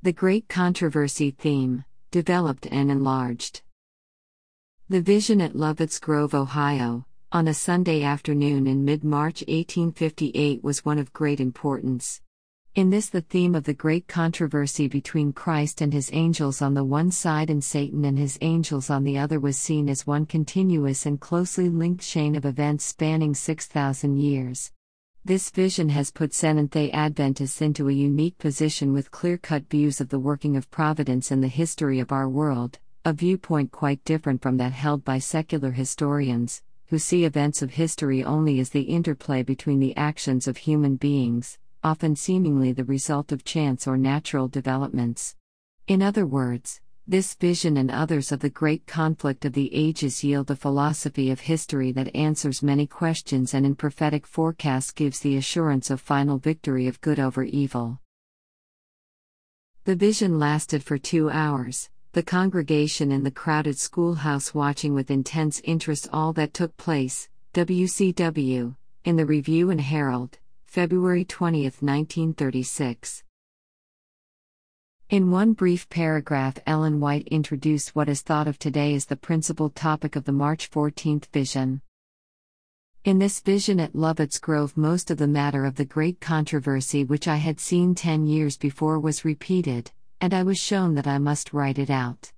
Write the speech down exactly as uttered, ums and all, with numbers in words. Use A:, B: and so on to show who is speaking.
A: The Great Controversy theme, developed and enlarged. The vision at Lovett's Grove, Ohio, on a Sunday afternoon in mid-March eighteen fifty-eight was one of great importance. In this, the theme of the great controversy between Christ and his angels on the one side and Satan and his angels on the other was seen as one continuous and closely linked chain of events spanning six thousand years. This vision has put Seventh-day Adventists into a unique position with clear-cut views of the working of providence and the history of our world, a viewpoint quite different from that held by secular historians, who see events of history only as the interplay between the actions of human beings, often seemingly the result of chance or natural developments. In other words, this vision and others of the great conflict of the ages yield a philosophy of history that answers many questions and in prophetic forecast gives the assurance of final victory of good over evil. The vision lasted for two hours, the congregation in the crowded schoolhouse watching with intense interest all that took place. W C W, in the Review and Herald, February twentieth, nineteen thirty-six. In one brief paragraph, Ellen White introduced what is thought of today as the principal topic of the March fourteenth vision. In this vision at Lovett's Grove, most of the matter of the great controversy which I had seen ten years before was repeated, and I was shown that I must write it out.